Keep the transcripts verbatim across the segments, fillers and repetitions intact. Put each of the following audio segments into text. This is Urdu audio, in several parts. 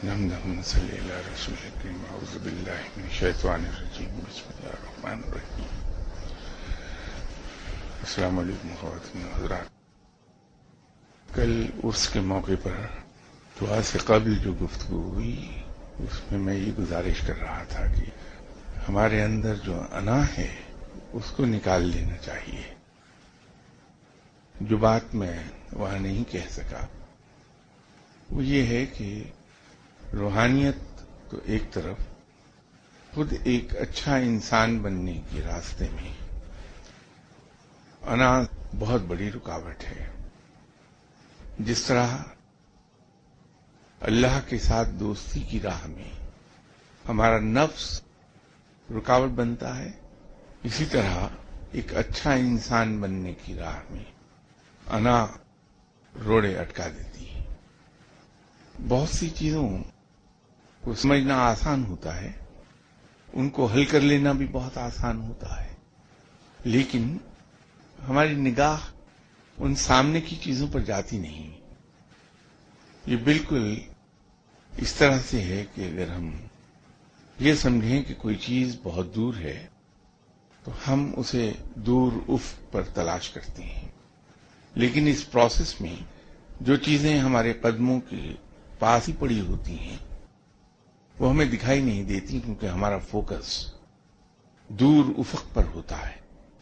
اللهم صل على رسول الكريم اعوذ باللہ من الشیطان الرجیم بسم اللہ الرحمن الرحیم. السلام علیکم خواتین و حضرات. کل عرس کے موقع پر دعا سے قبل جو گفتگو ہوئی اس میں میں یہ گزارش کر رہا تھا کہ ہمارے اندر جو انا ہے اس کو نکال لینا چاہیے. جو بات میں وہاں نہیں کہہ سکا وہ یہ ہے کہ روحانیت تو ایک طرف، خود ایک اچھا انسان بننے کے راستے میں انا بہت بڑی رکاوٹ ہے. جس طرح اللہ کے ساتھ دوستی کی راہ میں ہمارا نفس رکاوٹ بنتا ہے، اسی طرح ایک اچھا انسان بننے کی راہ میں انا روڑے اٹکا دیتی ہے. بہت سی چیزوں کو سمجھنا آسان ہوتا ہے، ان کو حل کر لینا بھی بہت آسان ہوتا ہے، لیکن ہماری نگاہ ان سامنے کی چیزوں پر جاتی نہیں. یہ بالکل اس طرح سے ہے کہ اگر ہم یہ سمجھیں کہ کوئی چیز بہت دور ہے تو ہم اسے دور افق پر تلاش کرتے ہیں، لیکن اس پروسیس میں جو چیزیں ہمارے قدموں کے پاس ہی پڑی ہوتی ہیں وہ ہمیں دکھائی نہیں دیتی، کیونکہ ہمارا فوکس دور افق پر ہوتا ہے.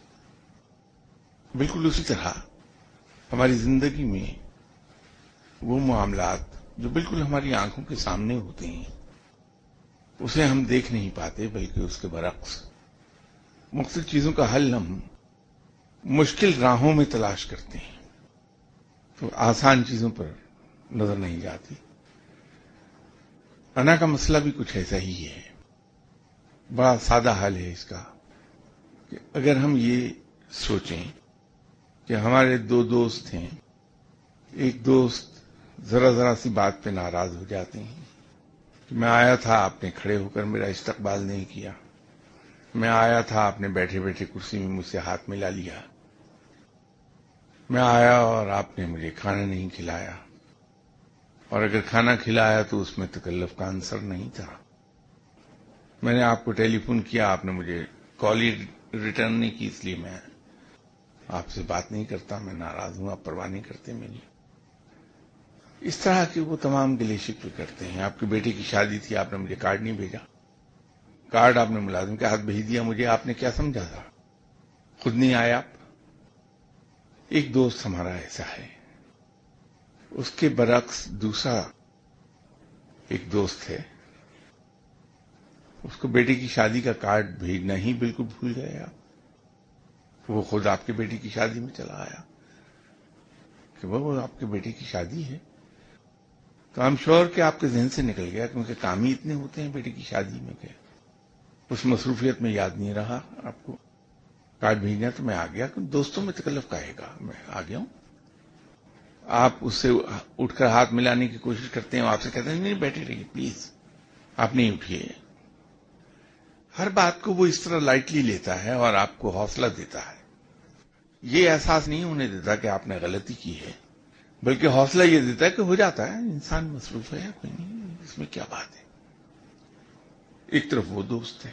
بالکل اسی طرح ہماری زندگی میں وہ معاملات جو بالکل ہماری آنکھوں کے سامنے ہوتے ہیں اسے ہم دیکھ نہیں پاتے، بلکہ اس کے برعکس مختلف چیزوں کا حل ہم مشکل راہوں میں تلاش کرتے ہیں، تو آسان چیزوں پر نظر نہیں جاتی. انا کا مسئلہ بھی کچھ ایسا ہی ہے. بڑا سادہ حل ہے اس کا کہ اگر ہم یہ سوچیں کہ ہمارے دو دوست ہیں، ایک دوست ذرا ذرا سی بات پہ ناراض ہو جاتے ہیں کہ میں آیا تھا آپ نے کھڑے ہو کر میرا استقبال نہیں کیا، میں آیا تھا آپ نے بیٹھے بیٹھے کرسی میں مجھ سے ہاتھ ملا لیا، میں آیا اور آپ نے مجھے کھانا نہیں کھلایا، اور اگر کھانا کھلایا تو اس میں تکلف کا عنصر نہیں تھا. میں نے آپ کو ٹیلی فون کیا، آپ نے مجھے کال ہی ریٹرن نہیں کی، اس لیے میں آپ سے بات نہیں کرتا، میں ناراض ہوں، آپ پرواہ نہیں کرتے میری. اس طرح کے وہ تمام گلے شکوے کرتے ہیں. آپ کے بیٹے کی شادی تھی، آپ نے مجھے کارڈ نہیں بھیجا، کارڈ آپ نے ملازم کے ہاتھ بھیج دیا مجھے، آپ نے کیا سمجھا تھا، خود نہیں آیا آپ. ایک دوست ہمارا ایسا ہے. اس کے برعکس دوسرا ایک دوست ہے، اس کو بیٹے کی شادی کا کارڈ بھیجنا ہی بالکل بھول گئے آپ. وہ خود آپ کے بیٹے کی شادی میں چلا آیا کہ وہ آپ کے بیٹے کی شادی ہے، تو آئی ایم شیور کہ آپ کے ذہن سے نکل گیا، کیونکہ کام ہی اتنے ہوتے ہیں بیٹے کی شادی میں کہ اس مصروفیت میں یاد نہیں رہا آپ کو کارڈ بھیجنا. تو میں آ گیا، دوستوں میں تکلف کا ہے گا، میں آ گیا ہوں. آپ اس سے اٹھ کر ہاتھ ملانے کی کوشش کرتے ہیں، آپ سے کہتے ہیں نہیں بیٹھے رہیے پلیز، آپ نہیں اٹھیے. ہر بات کو وہ اس طرح لائٹلی لیتا ہے اور آپ کو حوصلہ دیتا ہے. یہ احساس نہیں ہونے دیتا کہ آپ نے غلطی کی ہے، بلکہ حوصلہ یہ دیتا ہے کہ ہو جاتا ہے، انسان مصروف ہے، کوئی نہیں، اس میں کیا بات ہے. ایک طرف وہ دوست ہے.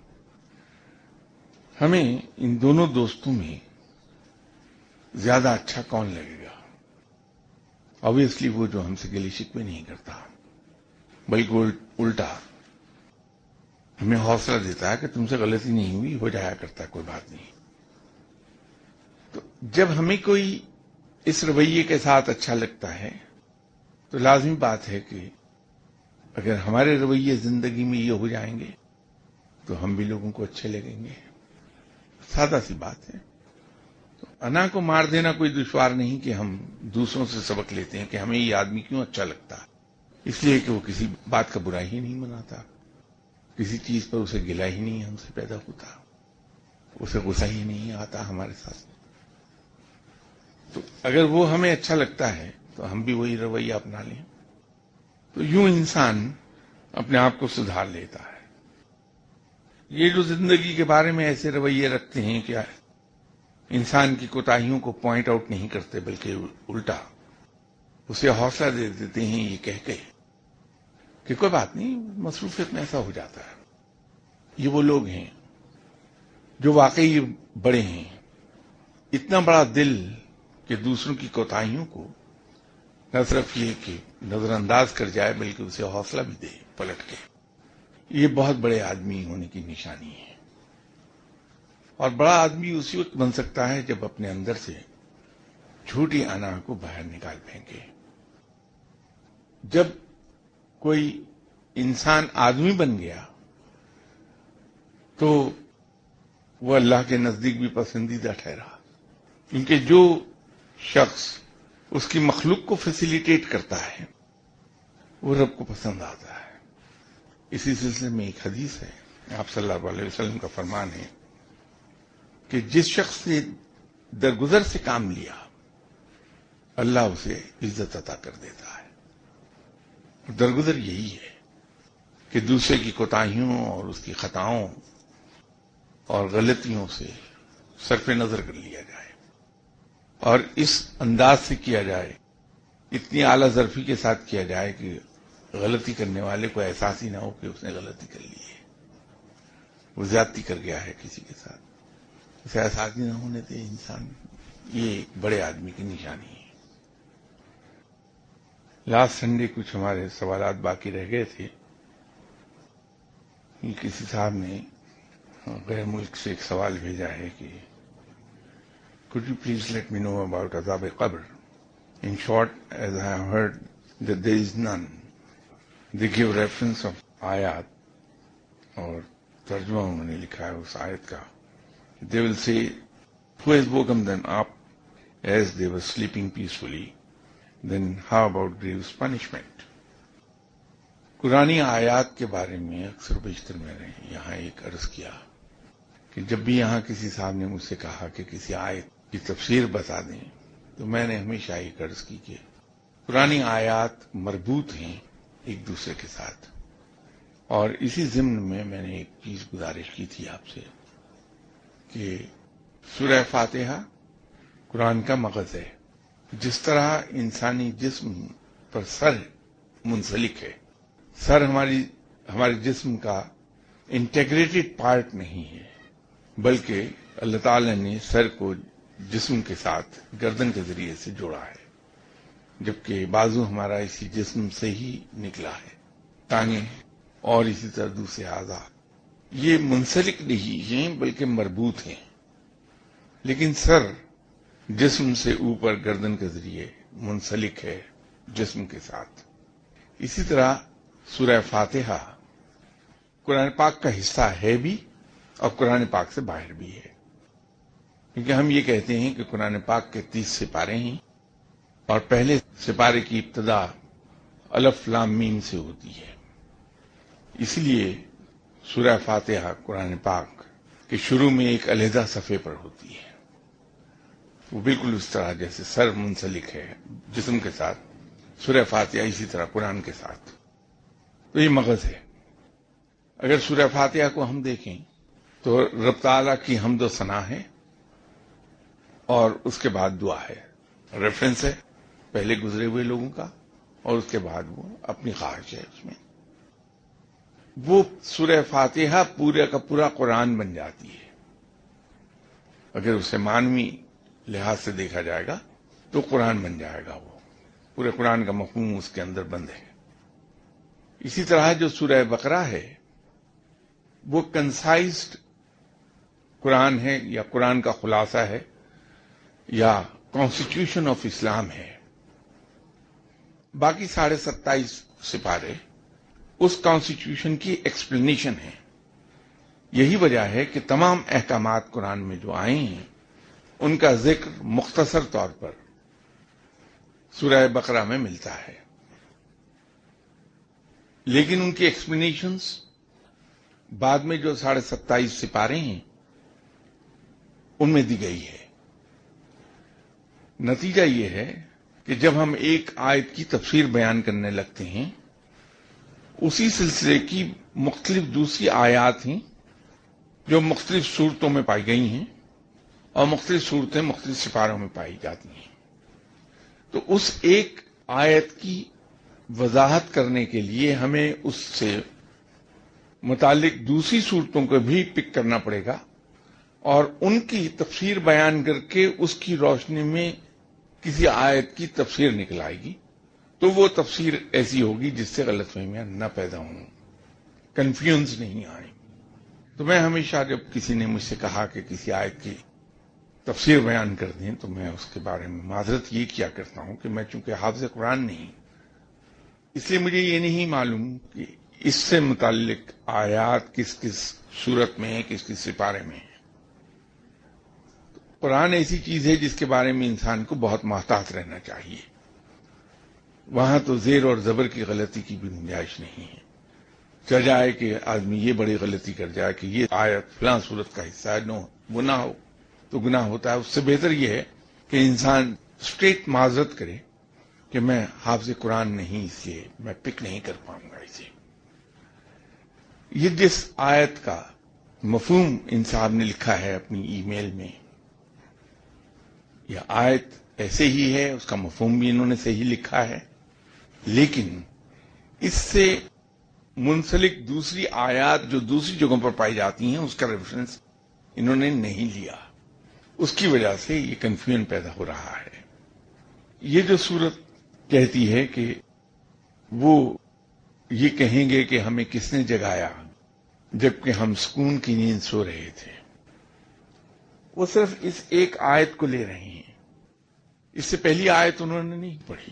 ہمیں ان دونوں دوستوں میں زیادہ اچھا کون لگے گا؟ آبویسلی وہ جو ہم سے گلے شکوے نہیں کرتا، بلکہ الٹا ہمیں حوصلہ دیتا ہے کہ تم سے غلطی نہیں ہوئی، ہو جایا کرتا، کوئی بات نہیں. تو جب ہمیں کوئی اس رویے کے ساتھ اچھا لگتا ہے تو لازمی بات ہے کہ اگر ہمارے رویے زندگی میں یہ ہو جائیں گے تو ہم بھی لوگوں کو اچھے لگیں گے. سادہ سی بات ہے. تو انا کو مار دینا کوئی دشوار نہیں کہ ہم دوسروں سے سبق لیتے ہیں کہ ہمیں یہ آدمی کیوں اچھا لگتا ہے، اس لیے کہ وہ کسی بات کا برا ہی نہیں مناتا، کسی چیز پر اسے گلا ہی نہیں ہم سے پیدا ہوتا، اسے غصہ ہی نہیں آتا ہمارے ساتھ. تو اگر وہ ہمیں اچھا لگتا ہے تو ہم بھی وہی رویہ اپنا لیں. تو یوں انسان اپنے آپ کو سدھار لیتا ہے. یہ جو زندگی کے بارے میں ایسے رویے رکھتے ہیں کہ انسان کی کوتاہیوں کو پوائنٹ آؤٹ نہیں کرتے، بلکہ الٹا اسے حوصلہ دے دیتے ہیں یہ کہہ کے کہ کوئی بات نہیں، مصروفیت میں ایسا ہو جاتا ہے. یہ وہ لوگ ہیں جو واقعی بڑے ہیں، اتنا بڑا دل کہ دوسروں کی کوتاہیوں کو نہ صرف یہ کہ نظر انداز کر جائے بلکہ اسے حوصلہ بھی دے پلٹ کے. یہ بہت بڑے آدمی ہونے کی نشانی ہے. اور بڑا آدمی اسی وقت بن سکتا ہے جب اپنے اندر سے جھوٹی انا کو باہر نکال پھینکے. جب کوئی انسان آدمی بن گیا تو وہ اللہ کے نزدیک بھی پسندیدہ ٹھہرا، کیونکہ جو شخص اس کی مخلوق کو فیسیلیٹیٹ کرتا ہے وہ رب کو پسند آتا ہے. اسی سلسلے میں ایک حدیث ہے، آپ صلی اللہ علیہ وسلم کا فرمان ہے کہ جس شخص نے درگزر سے کام لیا اللہ اسے عزت عطا کر دیتا ہے. درگزر یہی ہے کہ دوسرے کی کوتاہیوں اور اس کی خطاؤں اور غلطیوں سے صرف نظر کر لیا جائے اور اس انداز سے کیا جائے، اتنی اعلی ظرفی کے ساتھ کیا جائے کہ غلطی کرنے والے کو احساس ہی نہ ہو کہ اس نے غلطی کر لی ہے، وہ زیادتی کر گیا ہے کسی کے ساتھ، اسے احساس ہی نہ ہونے دے انسان. یہ ایک بڑے آدمی کی نشانی ہے. لاسٹ سنڈے کچھ ہمارے سوالات باقی رہ گئے تھے. کسی صاحب نے غیر ملک سے ایک سوال بھیجا ہے کہ could you please let me know about عذاب قبر. In short, as I have heard that there is none. They give reference of آیات اور ترجمہ انہوں نے لکھا ہے اس آیت کا. They will say, who has woken them up as they were sleeping peacefully? Then how about grievous punishment? قرآنی آیات کے بارے میں اکثر بیشتر میں نے یہاں ایک عرض کیا کہ جب بھی یہاں کسی صاحب نے مجھ سے کہا کہ کسی آیت کی تفسیر بتا دیں تو میں نے ہمیشہ ایک عرض کی کہ قرآنی آیات مربوط ہیں ایک دوسرے کے ساتھ. اور اسی ضمن میں میں نے ایک چیز گزارش کی تھی آپ سے کہ سورہ فاتحہ قرآن کا مغز ہے. جس طرح انسانی جسم پر سر منسلک ہے، سر ہماری ہمارے جسم کا انٹیگریٹڈ پارٹ نہیں ہے، بلکہ اللہ تعالی نے سر کو جسم کے ساتھ گردن کے ذریعے سے جوڑا ہے، جبکہ بازو ہمارا اسی جسم سے ہی نکلا ہے، ٹانگیں اور اسی طرح دوسرے اعضاء یہ منسلک نہیں ہیں بلکہ مربوط ہیں. لیکن سر جسم سے اوپر گردن کے ذریعے منسلک ہے جسم کے ساتھ. اسی طرح سورہ فاتحہ قرآن پاک کا حصہ ہے بھی اور قرآن پاک سے باہر بھی ہے، کیونکہ ہم یہ کہتے ہیں کہ قرآن پاک کے تیس سپارے ہیں اور پہلے سپارے کی ابتدا الف لام میم سے ہوتی ہے. اس لیے سورہ فاتحہ قرآن پاک کے شروع میں ایک علیحدہ صفحے پر ہوتی ہے. وہ بالکل اس طرح جیسے سر منسلک ہے جسم کے ساتھ، سورہ فاتحہ اسی طرح قرآن کے ساتھ. تو یہ مغز ہے. اگر سورہ فاتحہ کو ہم دیکھیں تو رب تعالیٰ کی حمد و ثنا ہے اور اس کے بعد دعا ہے، ریفرنس ہے پہلے گزرے ہوئے لوگوں کا اور اس کے بعد وہ اپنی خواہش ہے. اس میں وہ سورہ فاتحہ پورے کا پورا قرآن بن جاتی ہے. اگر اسے معنوی لحاظ سے دیکھا جائے گا تو قرآن بن جائے گا، وہ پورے قرآن کا مفہوم اس کے اندر بند ہے. اسی طرح جو سورہ بقرہ ہے وہ کنسائزڈ قرآن ہے یا قرآن کا خلاصہ ہے یا کانسٹیٹیوشن آف اسلام ہے. باقی ساڑھے ستائیس سپارے اس کانسٹیٹیوشن کی ایکسپلینیشن ہے. یہی وجہ ہے کہ تمام احکامات قرآن میں جو آئے ہیں ان کا ذکر مختصر طور پر سورہ بقرہ میں ملتا ہے، لیکن ان کی ایکسپلینیشنز بعد میں جو ساڑھے ستائیس سپارے ہیں ان میں دی گئی ہے. نتیجہ یہ ہے کہ جب ہم ایک آیت کی تفسیر بیان کرنے لگتے ہیں، اسی سلسلے کی مختلف دوسری آیات ہیں جو مختلف صورتوں میں پائی گئی ہیں اور مختلف صورتیں مختلف سپاروں میں پائی جاتی ہیں. تو اس ایک آیت کی وضاحت کرنے کے لیے ہمیں اس سے متعلق دوسری صورتوں کو بھی پک کرنا پڑے گا اور ان کی تفسیر بیان کر کے اس کی روشنی میں کسی آیت کی تفسیر نکل آئے گی، تو وہ تفسیر ایسی ہوگی جس سے غلط فہمیاں نہ پیدا ہوں، کنفیوژن نہیں آئے۔ تو میں ہمیشہ جب کسی نے مجھ سے کہا کہ کسی آیت کی تفسیر بیان کر دیں تو میں اس کے بارے میں معذرت یہ کیا کرتا ہوں کہ میں چونکہ حافظ قرآن نہیں، اس لیے مجھے یہ نہیں معلوم کہ اس سے متعلق آیات کس کس صورت میں ہیں، کس کس سپارے میں ہیں۔ قرآن ایسی چیز ہے جس کے بارے میں انسان کو بہت محتاط رہنا چاہیے، وہاں تو زیر اور زبر کی غلطی کی بھی گنجائش نہیں ہے، چل جائے کہ آدمی یہ بڑی غلطی کر جائے کہ یہ آیت فلاں صورت کا حصہ ہے، نو وہ نہ ہو تو گناہ ہوتا ہے۔ اس سے بہتر یہ ہے کہ انسان اسٹریٹ معذرت کرے کہ میں حافظ قرآن نہیں، اس لیے میں پک نہیں کر پاؤں گا اسے۔ یہ جس آیت کا مفہوم ان صاحب نے لکھا ہے اپنی ای میل میں، یہ آیت ایسے ہی ہے، اس کا مفہوم بھی انہوں نے صحیح لکھا ہے، لیکن اس سے منسلک دوسری آیات جو دوسری جگہوں پر پائی جاتی ہیں اس کا ریفرنس انہوں نے نہیں لیا، اس کی وجہ سے یہ کنفیوژن پیدا ہو رہا ہے۔ یہ جو صورت کہتی ہے کہ وہ یہ کہیں گے کہ ہمیں کس نے جگایا جبکہ ہم سکون کی نیند سو رہے تھے، وہ صرف اس ایک آیت کو لے رہے ہیں، اس سے پہلی آیت انہوں نے نہیں پڑھی،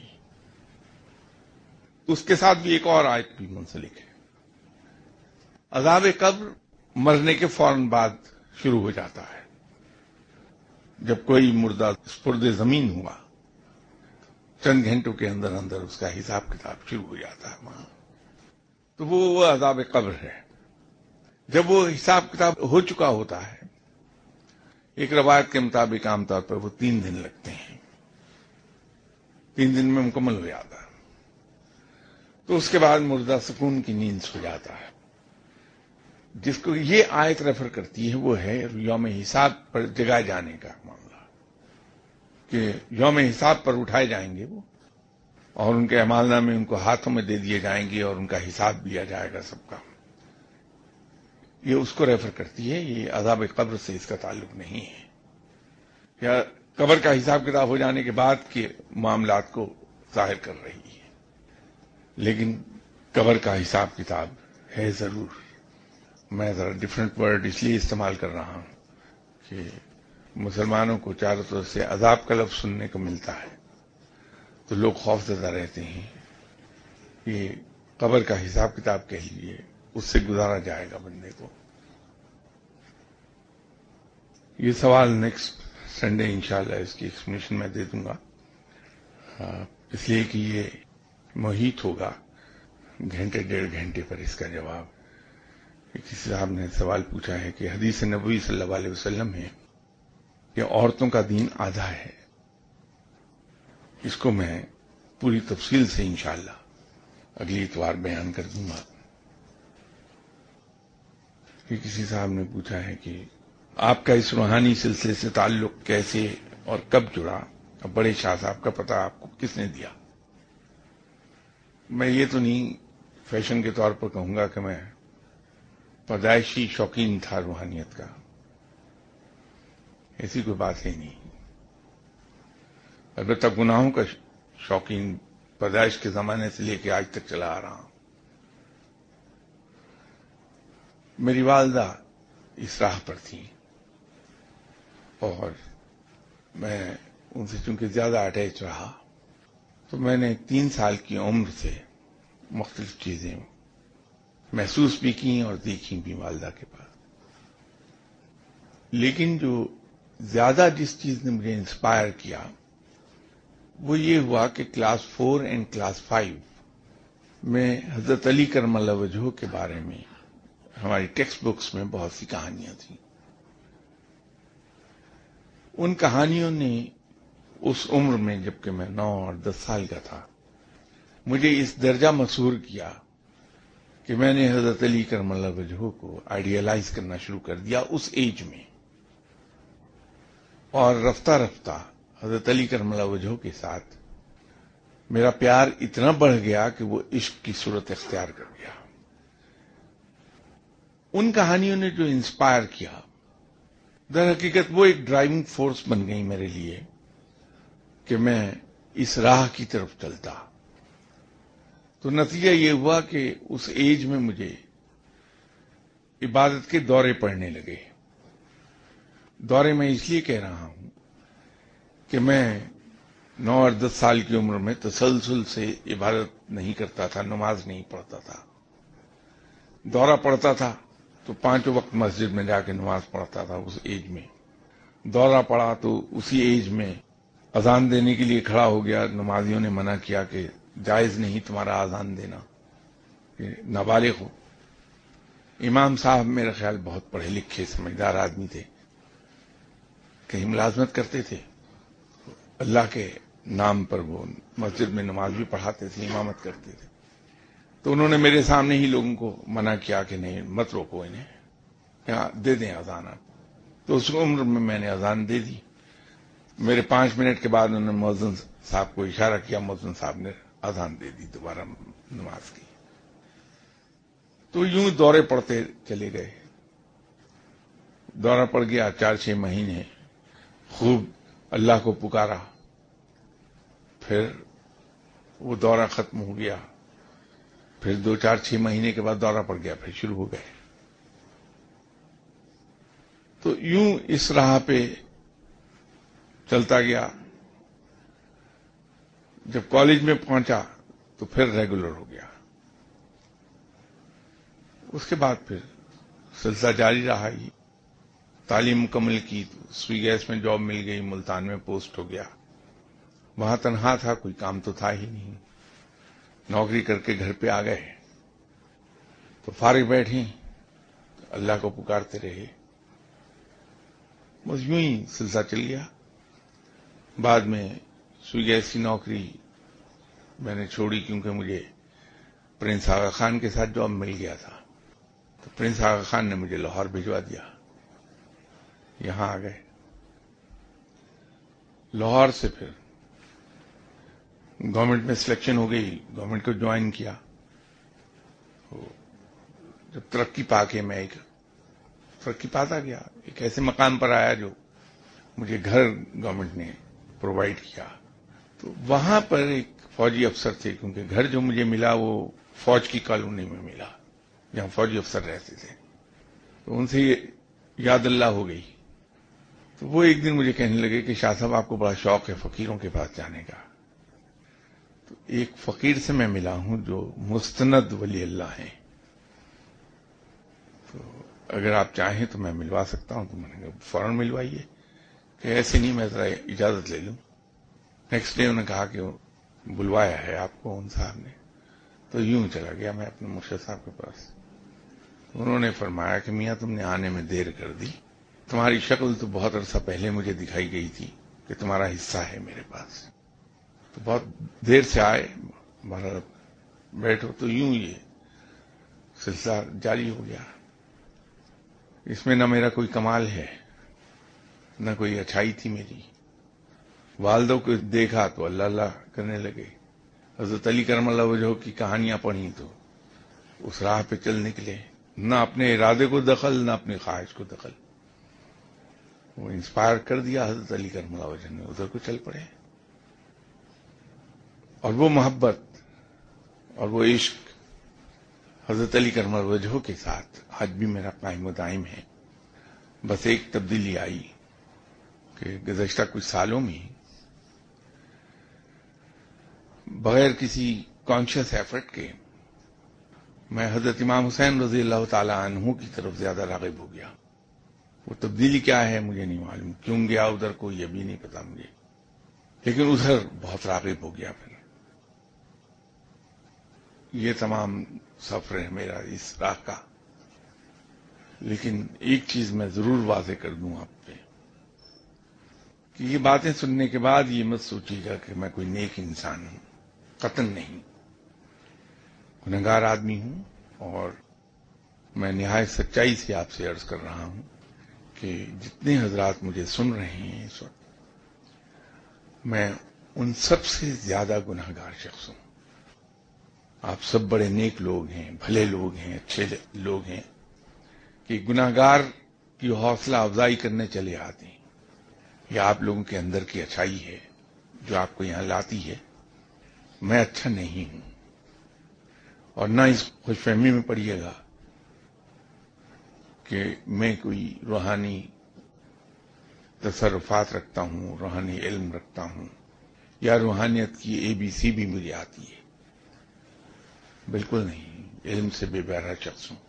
اس کے ساتھ بھی ایک اور آیت بھی منسلک ہے۔ عذاب قبر مرنے کے فوراً بعد شروع ہو جاتا ہے، جب کوئی مردہ سپرد زمین ہوا چند گھنٹوں کے اندر اندر اس کا حساب کتاب شروع ہو جاتا ہے وہاں، تو وہ وہ عذاب قبر ہے۔ جب وہ حساب کتاب ہو چکا ہوتا ہے، ایک روایت کے مطابق عام طور پر وہ تین دن لگتے ہیں، تین دن میں مکمل ہو جاتا ہے، تو اس کے بعد مردہ سکون کی نیند سو جاتا ہے۔ جس کو یہ آیت ریفر کرتی ہے وہ ہے یوم حساب پر جگائے جانے کا معاملہ، کہ یوم حساب پر اٹھائے جائیں گے وہ، اور ان کے اعمال نامے ان کو ہاتھوں میں دے دیے جائیں گے اور ان کا حساب لیا جائے گا سب کا۔ یہ اس کو ریفر کرتی ہے، یہ عذاب قبر سے اس کا تعلق نہیں ہے، یا قبر کا حساب کتاب ہو جانے کے بعد کے معاملات کو ظاہر کر رہی ہے، لیکن قبر کا حساب کتاب ہے ضرور۔ میں ذرا ڈفرنٹ ورڈ اس لیے استعمال کر رہا ہوں کہ مسلمانوں کو چاروں طرف سے عذاب کا لفظ سننے کو ملتا ہے تو لوگ خوف زدہ رہتے ہیں، یہ قبر کا حساب کتاب کہہ لیجیے، اس سے گزارا جائے گا بندے کو۔ یہ سوال نیکسٹ سنڈے انشاءاللہ اس کی ایکسپلینیشن میں دے دوں گا، اس لیے کہ یہ محیط ہوگا گھنٹے ڈیڑھ گھنٹے پر اس کا جواب۔ کسی صاحب نے سوال پوچھا ہے کہ حدیث نبوی صلی اللہ علیہ وسلم ہے کہ عورتوں کا دین آدھا ہے، اس کو میں پوری تفصیل سے انشاءاللہ اگلی اتوار بیان کر دوں گا۔ کہ کسی صاحب نے پوچھا ہے کہ آپ کا اس روحانی سلسلے سے تعلق کیسے اور کب جڑا، اب بڑے شاہ صاحب کا پتہ آپ کو کس نے دیا؟ میں یہ تو نہیں فیشن کے طور پر کہوں گا کہ میں پیدائشی شوقین تھا روحانیت کا، ایسی کوئی بات ہی نہیں۔ البتہ گناہوں کا شوقین پیدائش کے زمانے سے لے کے آج تک چلا آ رہا ہوں۔ میری والدہ اس راہ پر تھی اور میں ان سے چونکہ زیادہ اٹیچ رہا تو میں نے تین سال کی عمر سے مختلف چیزیں محسوس بھی کی اور دیکھی بھی والدہ کے پاس، لیکن جو زیادہ جس چیز نے مجھے انسپائر کیا وہ یہ ہوا کہ class four and class five میں حضرت علی کرم اللہ وجہہ کے بارے میں ہماری ٹیکسٹ بکس میں بہت سی کہانیاں تھیں۔ ان کہانیوں نے اس عمر میں جبکہ میں نو اور دس سال کا تھا مجھے اس درجہ مسحور کیا کہ میں نے حضرت علی کرم اللہ وجہہ کو آئیڈیالائز کرنا شروع کر دیا اس ایج میں، اور رفتہ رفتہ حضرت علی کرم اللہ وجہہ کے ساتھ میرا پیار اتنا بڑھ گیا کہ وہ عشق کی صورت اختیار کر گیا. ان کہانیوں نے جو انسپائر کیا، در حقیقت وہ ایک ڈرائیونگ فورس بن گئی میرے لیے کہ میں اس راہ کی طرف چلتا. تو نتیجہ یہ ہوا کہ اس ایج میں مجھے عبادت کے دورے پڑنے لگے. دورے میں اس لیے کہہ رہا ہوں کہ میں نو اور دس سال کی عمر میں تسلسل سے عبادت نہیں کرتا تھا، نماز نہیں پڑھتا تھا. دورہ پڑتا تھا تو پانچوں وقت مسجد میں جا کے نماز پڑھتا تھا. اس ایج میں دورہ پڑا تو اسی ایج میں اذان دینے کے لیے کھڑا ہو گیا. نمازیوں نے منع کیا کہ جائز نہیں تمہارا اذان دینا، کہ نابالغ ہو. امام صاحب میرا خیال بہت پڑھے لکھے سمجھدار آدمی تھے، کہیں ملازمت کرتے تھے، اللہ کے نام پر وہ مسجد میں نماز بھی پڑھاتے تھے، امامت کرتے تھے. تو انہوں نے میرے سامنے ہی لوگوں کو منع کیا کہ نہیں، مت روکو انہیں، یہاں دے دیں اذان آپ. تو اس عمر میں میں نے اذان دے دی. میرے پانچ منٹ کے بعد انہوں نے مؤذن صاحب کو اشارہ کیا، مؤذن صاحب نے اذان دے دی دوبارہ نماز کی. تو یوں دورے پڑتے چلے گئے. دورہ پڑ گیا، چار چھ مہینے خوب اللہ کو پکارا. پھر وہ دورہ ختم ہو گیا. پھر دو چار چھ مہینے کے بعد دورہ پڑ گیا، پھر شروع ہو گئے. تو یوں اس راہ پہ چلتا گیا. جب کالج میں پہنچا تو پھر ریگولر ہو گیا. اس کے بعد پھر سلسلہ جاری رہا. ہی تعلیم مکمل کی تو سوئی گیس میں جاب مل گئی، ملتان میں پوسٹ ہو گیا. وہاں تنہا تھا، کوئی کام تو تھا ہی نہیں. نوکری کر کے گھر پہ آ گئے تو فارغ بیٹھے اللہ کو پکارتے رہے. بس یوں ہی سلسلہ چل گیا. بعد میں سوئی گیس کی نوکری میں نے چھوڑی کیونکہ مجھے پرنس آغا خان کے ساتھ جاب مل گیا تھا. تو پرنس آغا خان نے مجھے لاہور بھجوا دیا. یہاں آ گئے. لاہور سے پھر گورنمنٹ میں سلیکشن ہو گئی، گورنمنٹ کو جوائن کیا. جب ترقی پا کے میں ایک ترقی پاتا گیا، ایک ایسے مقام پر آیا جو مجھے گھر گورنمنٹ نے پرووائڈ کیا. تو وہاں پر ایک فوجی افسر تھے، کیونکہ گھر جو مجھے ملا وہ فوج کی کالونی میں ملا جہاں فوجی افسر رہتے تھے. تو ان سے یاد اللہ ہو گئی. تو وہ ایک دن مجھے کہنے لگے کہ شاہ صاحب آپ کو بڑا شوق ہے فقیروں کے پاس جانے کا. تو ایک فقیر سے میں ملا ہوں جو مستند ولی اللہ ہیں، تو اگر آپ چاہیں تو میں ملوا سکتا ہوں. تو میں نے کہا فوراً ملوائیے، کہ ایسے نہیں میں ذرا اجازت لے لوں. نیکسٹ ڈے انہوں نے کہا کہ بلوایا ہے آپ کو ان صاحب نے. تو یوں چلا گیا میں اپنے مرشد صاحب کے پاس. انہوں نے فرمایا کہ میاں تم نے آنے میں دیر کر دی، تمہاری شکل تو بہت عرصہ پہلے مجھے دکھائی گئی تھی کہ تمہارا حصہ ہے میرے پاس. تو بہت دیر سے آئے، ہمارا بیٹھو. تو یوں یہ سلسلہ جاری ہو گیا. اس میں نہ میرا کوئی کمال ہے نہ کوئی اچھائی تھی میری. والدوں کو دیکھا تو اللہ اللہ کرنے لگے. حضرت علی کرم اللہ وجہہ کی کہانیاں پڑھی تو اس راہ پہ چل نکلے. نہ اپنے ارادے کو دخل، نہ اپنی خواہش کو دخل. وہ انسپائر کر دیا حضرت علی کرم اللہ وجہہ نے، ادھر کو چل پڑے. اور وہ محبت اور وہ عشق حضرت علی کرم اللہ وجہہ کے ساتھ آج بھی میرا قائم و دائم ہے. بس ایک تبدیلی آئی کہ گزشتہ کچھ سالوں میں بغیر کسی کانشیس ایفرٹ کے میں حضرت امام حسین رضی اللہ تعالی عنہ کی طرف زیادہ راغب ہو گیا. وہ تبدیلی کیا ہے مجھے نہیں معلوم، کیوں گیا ادھر کو یہ بھی نہیں پتا مجھے، لیکن ادھر بہت راغب ہو گیا. پھر یہ تمام سفر ہے میرا اس راہ کا. لیکن ایک چیز میں ضرور واضح کر دوں آپ پہ کہ یہ باتیں سننے کے بعد یہ مت سوچیے گا کہ میں کوئی نیک انسان ہوں، قطعاً نہیں. گنہگار آدمی ہوں، اور میں نہایت سچائی سے آپ سے عرض کر رہا ہوں کہ جتنے حضرات مجھے سن رہے ہیں اس وقت، میں ان سب سے زیادہ گناہ گار شخص ہوں. آپ سب بڑے نیک لوگ ہیں، بھلے لوگ ہیں، اچھے لوگ ہیں کہ گناہ گار کی حوصلہ افزائی کرنے چلے آتے ہیں. یہ آپ لوگوں کے اندر کی اچھائی ہے جو آپ کو یہاں لاتی ہے. میں اچھا نہیں ہوں، اور نہ اس خوش فہمی میں پڑیے گا کہ میں کوئی روحانی تصرفات رکھتا ہوں، روحانی علم رکھتا ہوں، یا روحانیت کی اے بی سی بھی مجھے آتی ہے. بالکل نہیں، علم سے بے بہرا شخص ہوں.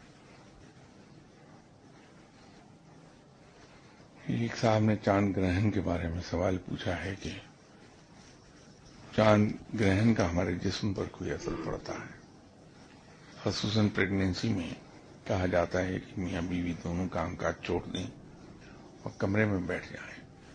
ایک صاحب نے چاند گرہن کے بارے میں سوال پوچھا ہے کہ چاند گرہن کا ہمارے جسم پر کوئی اثر پڑتا ہے؟ خصوصاً پریگنینسی میں کہا جاتا ہے کہ میاں بیوی دونوں کام کاج چھوڑ دیں اور کمرے میں بیٹھ جائیں.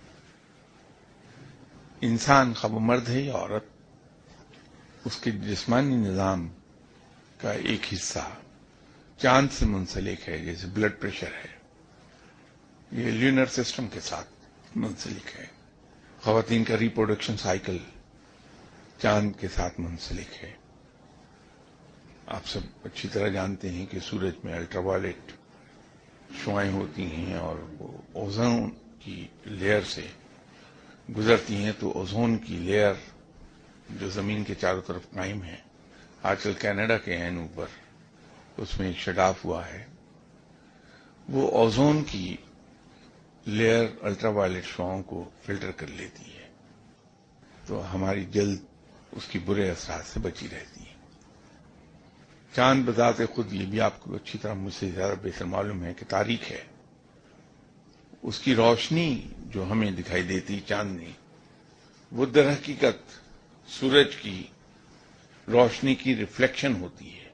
انسان خواہ وہ مرد ہے یا عورت، اس کے جسمانی نظام کا ایک حصہ چاند سے منسلک ہے. جیسے بلڈ پریشر ہے، یہ لونر سسٹم کے ساتھ منسلک ہے. خواتین کا ریپروڈکشن سائیکل چاند کے ساتھ منسلک ہے. آپ سب اچھی طرح جانتے ہیں کہ سورج میں الٹرا وائلٹ شعاعیں ہوتی ہیں اور وہ اوزون کی لیئر سے گزرتی ہیں، تو اوزون کی لیئر جو زمین کے چاروں طرف قائم ہے، آج کل کینیڈا کے عین اوپر اس میں ایک شٹ آف ہوا ہے، وہ اوزون کی لیئر الٹرا وائلٹ شعاعوں کو فلٹر کر لیتی ہے، تو ہماری جلد اس کی برے اثرات سے بچی رہتی ہے. چاند بذات خود، یہ بھی آپ کو اچھی طرح مجھ سے زیادہ بہتر معلوم ہے کہ تاریک ہے. اس کی روشنی جو ہمیں دکھائی دیتی چاندنی، وہ در حقیقت سورج کی روشنی کی ریفلیکشن ہوتی ہے.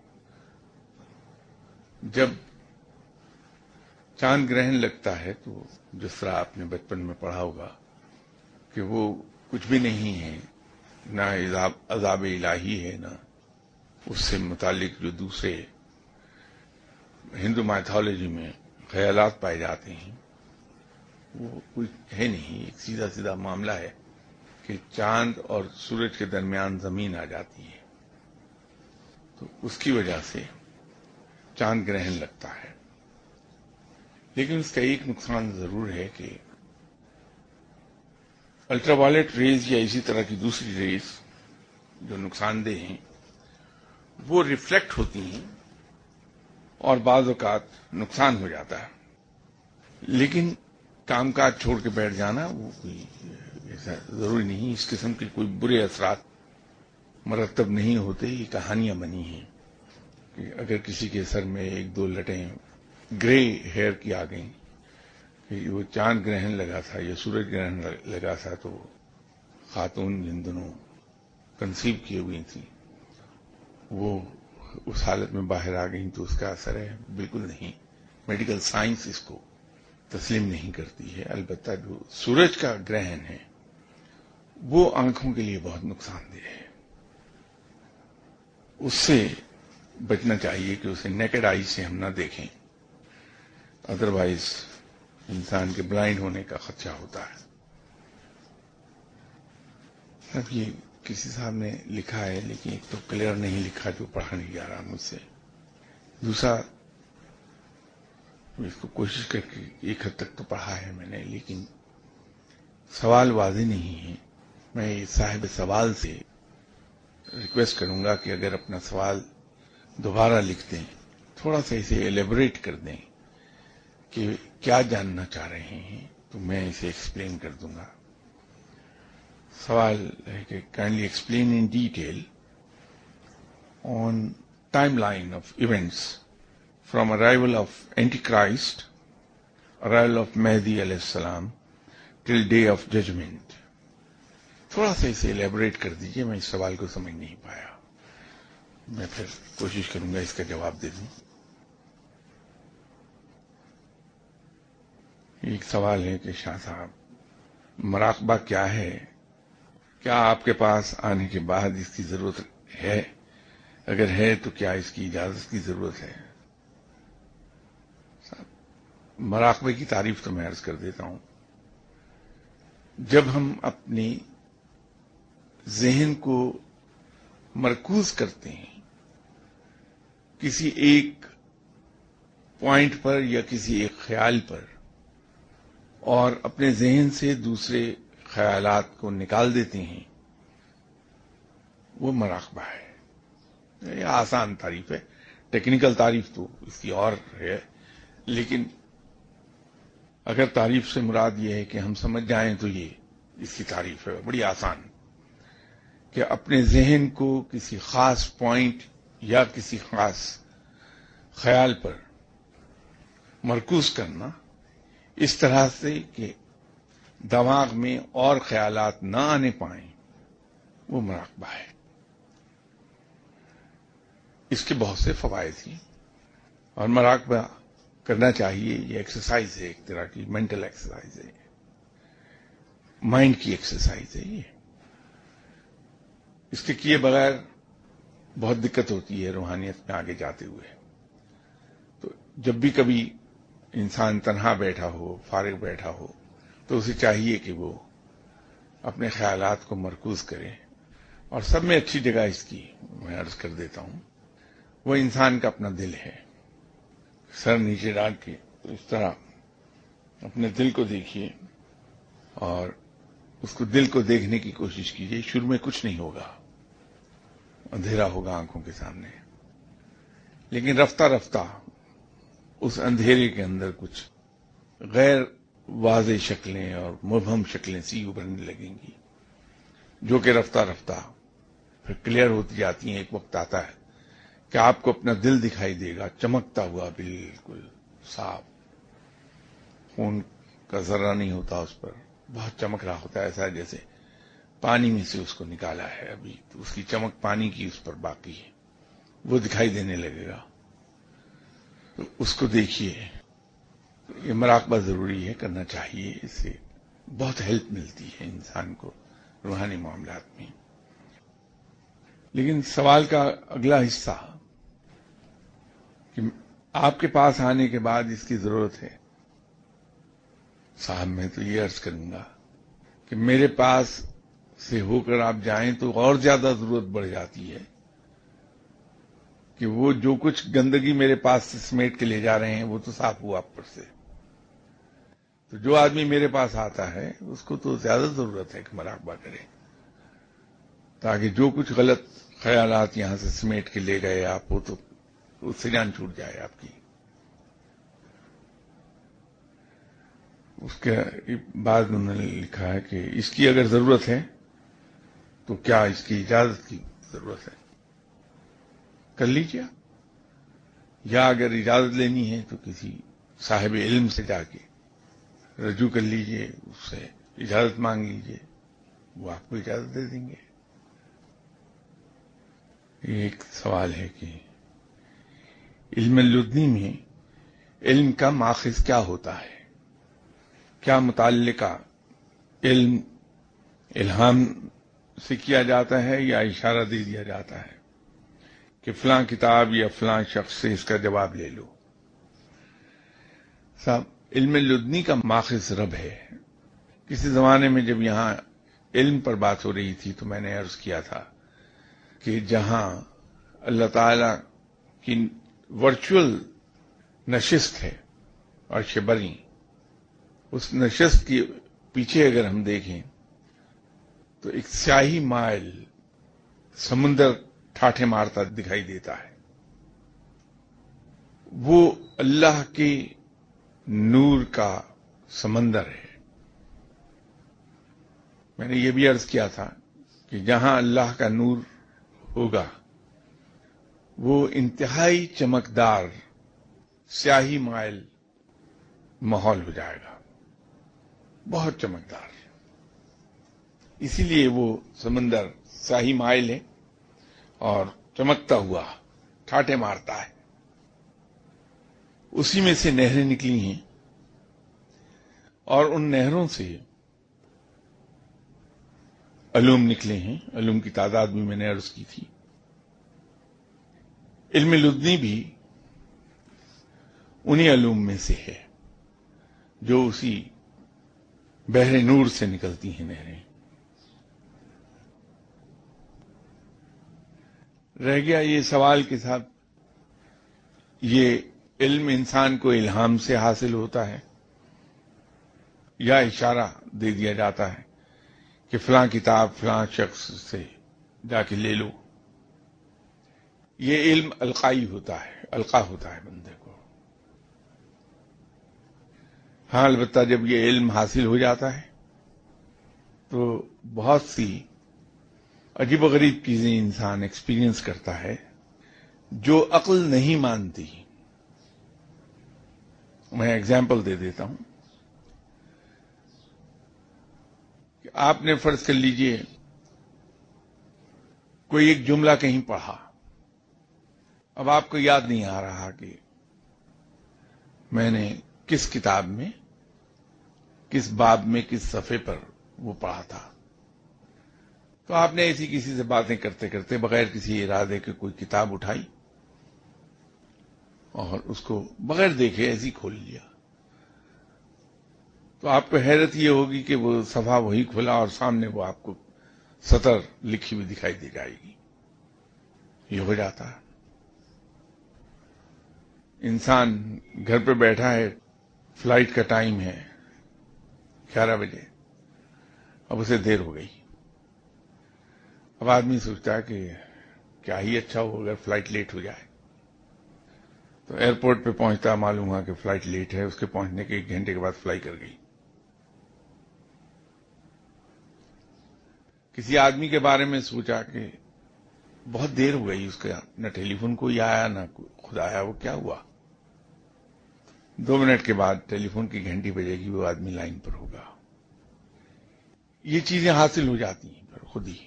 جب چاند گرہن لگتا ہے تو جس طرح آپ نے بچپن میں پڑھا ہوگا کہ وہ کچھ بھی نہیں ہے، نہ عذاب عذاب الہی ہے، نہ اس سے متعلق جو دوسرے ہندو مائتھالوجی میں خیالات پائے جاتے ہیں، وہ کچھ ہے نہیں. ایک سیدھا سیدھا معاملہ ہے کہ چاند اور سورج کے درمیان زمین آ جاتی ہے، تو اس کی وجہ سے چاند گرہن لگتا ہے. لیکن اس کا ایک نقصان ضرور ہے کہ الٹرا وائلٹ ریز یا اسی طرح کی دوسری ریز جو نقصان دہ ہیں، وہ ریفلیکٹ ہوتی ہیں اور بعض اوقات نقصان ہو جاتا ہے. لیکن کام کاج چھوڑ کے بیٹھ جانا وہ کوئی ایسا ضروری نہیں. اس قسم کے کوئی برے اثرات مرتب نہیں ہوتے. یہ کہانیاں بنی ہیں کہ اگر کسی کے سر میں ایک دو لٹیں گرے ہیئر کی آ گئیں کہ وہ چاند گرہن لگا تھا یا سورج گرہن لگا تھا، تو خاتون جن دنوں کنسیو کیے ہوئی تھیں وہ اس حالت میں باہر آ گئیں، تو اس کا اثر ہے؟ بالکل نہیں. میڈیکل سائنس اس کو تسلیم نہیں کرتی ہے. البتہ جو سورج کا گرہن ہے وہ آنکھوں کے لیے بہت نقصان دہ ہے. اس سے بچنا چاہیے کہ اسے نیکڈ آئی سے ہم نہ دیکھیں، ادروائز انسان کے بلائنڈ ہونے کا خدشہ ہوتا ہے. اب یہ کسی صاحب نے لکھا ہے، لیکن ایک تو کلیئر نہیں لکھا جو پڑھا نہیں جا رہا مجھ سے. دوسرا، اس کو کوشش کر کے ایک حد تک تو پڑھا ہے میں نے، لیکن سوال واضح نہیں ہے. میں صاحب سوال سے ریکویسٹ کروں گا کہ اگر اپنا سوال دوبارہ لکھ دیں، تھوڑا سا اسے ایلیبوریٹ کر دیں کہ کیا جاننا چاہ رہے ہیں، تو میں اسے ایکسپلین کر دوں گا. سوال ہے کہ kindly explain in detail on timeline of events from arrival of antichrist, arrival of Mahdi علیہ السلام ٹل ڈے آف ججمنٹ. تھوڑا سا اسے ایلیبوریٹ کر دیجئے. میں اس سوال کو سمجھ نہیں پایا. میں پھر کوشش کروں گا اس کا جواب دے دوں. ایک سوال ہے کہ شاہ صاحب، مراقبہ کیا ہے؟ کیا آپ کے پاس آنے کے بعد اس کی ضرورت ہے؟ اگر ہے تو کیا اس کی اجازت کی ضرورت ہے؟ مراقبے کی تعریف تو میں عرض کر دیتا ہوں. جب ہم اپنی ذہن کو مرکوز کرتے ہیں کسی ایک پوائنٹ پر یا کسی ایک خیال پر اور اپنے ذہن سے دوسرے خیالات کو نکال دیتے ہیں، وہ مراقبہ ہے۔ یہ آسان تعریف ہے، ٹیکنیکل تعریف تو اس کی اور ہے، لیکن اگر تعریف سے مراد یہ ہے کہ ہم سمجھ جائیں تو یہ اس کی تعریف ہے، بڑی آسان، کہ اپنے ذہن کو کسی خاص پوائنٹ یا کسی خاص خیال پر مرکوز کرنا اس طرح سے کہ دماغ میں اور خیالات نہ آنے پائیں، وہ مراقبہ ہے۔ اس کے بہت سے فوائد ہیں اور مراقبہ کرنا چاہیے۔ یہ ایکسرسائز ہے، ایک طرح کی مینٹل ایکسرسائز ہے، مائنڈ کی ایکسرسائز ہے یہ۔ اس کے کیے بغیر بہت دقت ہوتی ہے روحانیت میں آگے جاتے ہوئے۔ تو جب بھی کبھی انسان تنہا بیٹھا ہو، فارغ بیٹھا ہو، تو اسے چاہیے کہ وہ اپنے خیالات کو مرکوز کرے، اور سب میں اچھی جگہ اس کی میں عرض کر دیتا ہوں، وہ انسان کا اپنا دل ہے۔ سر نیچے ڈال کے تو اس طرح اپنے دل کو دیکھیے اور اس کو دل کو دیکھنے کی کوشش کیجیے۔ شروع میں کچھ نہیں ہوگا، اندھیرا ہوگا آنکھوں کے سامنے، لیکن رفتہ رفتہ اس اندھیرے کے اندر کچھ غیر واضح شکلیں اور مبہم شکلیں سی ابھرنے لگیں گی، جو کہ رفتہ رفتہ پھر کلیئر ہوتی جاتی ہیں۔ ایک وقت آتا ہے کہ آپ کو اپنا دل دکھائی دے گا، چمکتا ہوا، بالکل صاف، خون کا ذرہ نہیں ہوتا اس پر، بہت چمک رہا ہوتا ہے، ایسا جیسے پانی میں سے اس کو نکالا ہے ابھی، تو اس کی چمک پانی کی اس پر باقی ہے، وہ دکھائی دینے لگے گا۔ تو اس کو دیکھیے۔ یہ مراقبہ ضروری ہے، کرنا چاہیے، اس سے بہت ہیلپ ملتی ہے انسان کو روحانی معاملات میں۔ لیکن سوال کا اگلا حصہ کہ آپ کے پاس آنے کے بعد اس کی ضرورت ہے، صاحب میں تو یہ عرض کروں گا کہ میرے پاس سے ہو کر آپ جائیں تو اور زیادہ ضرورت بڑھ جاتی ہے کہ وہ جو کچھ گندگی میرے پاس سے سمیٹ کے لے جا رہے ہیں وہ تو صاف ہوا آپ پر سے۔ تو جو آدمی میرے پاس آتا ہے اس کو تو زیادہ ضرورت ہے کہ مراقبہ کرے، تاکہ جو کچھ غلط خیالات یہاں سے سمیٹ کے لے گئے آپ، وہ تو اس سے جان چھوٹ جائے آپ کی۔ اس کے بعد انہوں نے لکھا ہے کہ اس کی اگر ضرورت ہے تو کیا اس کی اجازت کی ضرورت ہے؟ کر لیجیے، یا اگر اجازت لینی ہے تو کسی صاحب علم سے جا کے رجوع کر لیجیے، اس سے اجازت مانگ لیجیے، وہ آپ کو اجازت دے دیں گے۔ یہ ایک سوال ہے کہ علم لدنی میں علم کا ماخذ کیا ہوتا ہے؟ کیا متعلقہ علم الہام سے کیا جاتا ہے یا اشارہ دے دیا جاتا ہے کہ فلاں کتاب یا فلاں شخص سے اس کا جواب لے لو؟ صاحب، علم لدنی کا ماخذ رب ہے۔ کسی زمانے میں جب یہاں علم پر بات ہو رہی تھی تو میں نے عرض کیا تھا کہ جہاں اللہ تعالی کی ورچوئل نشست ہے عرش بری، اس نشست کے پیچھے اگر ہم دیکھیں تو ایک سیاہی مائل سمندر ٹھاٹھے مارتا دکھائی دیتا ہے۔ وہ اللہ کے نور کا سمندر ہے۔ میں نے یہ بھی عرض کیا تھا کہ جہاں اللہ کا نور ہوگا وہ انتہائی چمکدار سیاہی مائل ماحول ہو جائے گا، بہت چمکدار۔ اسی لیے وہ سمندر سیاہی مائل ہے اور چمکتا ہوا ٹھاٹھے مارتا ہے۔ اسی میں سے نہریں نکلی ہیں اور ان نہروں سے علوم نکلے ہیں۔ علوم کی تعداد بھی میں نے عرض کی تھی۔ علم لدنی بھی انہی علوم میں سے ہے جو اسی بحر نور سے نکلتی ہیں نہریں۔ رہ گیا یہ سوال کے ساتھ، یہ علم انسان کو الہام سے حاصل ہوتا ہے یا اشارہ دے دیا جاتا ہے کہ فلاں کتاب فلاں شخص سے جا کے لے لو؟ یہ علم القائی ہوتا ہے، القا ہوتا ہے بندے کو۔ ہاں البتہ جب یہ علم حاصل ہو جاتا ہے تو بہت سی عجیب و غریب چیزیں انسان ایکسپیرینس کرتا ہے جو عقل نہیں مانتی۔ میں ایگزامپل دے دیتا ہوں کہ آپ نے فرض کر لیجئے کوئی ایک جملہ کہیں پڑھا، اب آپ کو یاد نہیں آ رہا کہ میں نے کس کتاب میں کس باب میں کس صفحے پر وہ پڑھا تھا، تو آپ نے ایسی کسی سے باتیں کرتے کرتے بغیر کسی ارادے کے کوئی کتاب اٹھائی اور اس کو بغیر دیکھے ایسے ہی کھول لیا، تو آپ کو حیرت یہ ہوگی کہ وہ صفحہ وہی کھلا اور سامنے وہ آپ کو سطر لکھی ہوئی دکھائی دے جائے گی۔ یہ ہو جاتا ہے۔ انسان گھر پہ بیٹھا ہے، فلائٹ کا ٹائم ہے گیارہ بجے، اب اسے دیر ہو گئی، اب آدمی سوچتا ہے کہ کیا ہی اچھا ہو اگر فلائٹ لیٹ ہو جائے، تو ایئرپورٹ پہ پہنچتا معلوم ہوا کہ فلائٹ لیٹ ہے، اس کے پہنچنے کے ایک گھنٹے کے بعد فلائی کر گئی۔ کسی آدمی کے بارے میں سوچا کہ بہت دیر ہو گئی، اس کا نہ ٹیلی فون کوئی آیا نہ خود آیا، وہ کیا ہوا؟ دو منٹ کے بعد ٹیلی فون کی گھنٹی بجے گی، وہ آدمی لائن پر ہوگا۔ یہ چیزیں حاصل ہو جاتی ہیں پھر خود ہی۔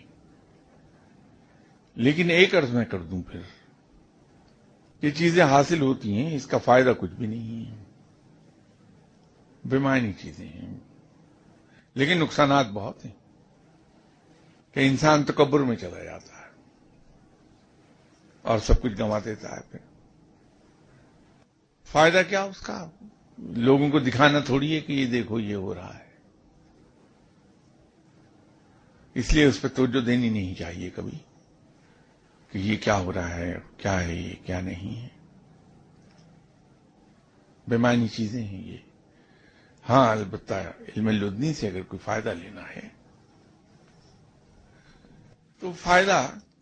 لیکن ایک عرض میں کر دوں، پھر یہ چیزیں حاصل ہوتی ہیں، اس کا فائدہ کچھ بھی نہیں ہے، بے معنی چیزیں ہیں، لیکن نقصانات بہت ہیں کہ انسان تکبر میں چلا جاتا ہے اور سب کچھ گنوا دیتا ہے۔ پھر فائدہ کیا اس کا؟ لوگوں کو دکھانا تھوڑی ہے کہ یہ دیکھو یہ ہو رہا ہے، اس لیے اس پہ توجہ دینی نہیں چاہیے کبھی کہ یہ کیا ہو رہا ہے، کیا ہے یہ، کیا نہیں ہے، بے معنی چیزیں ہیں یہ۔ ہاں البتہ علم لدنی سے اگر کوئی فائدہ لینا ہے تو فائدہ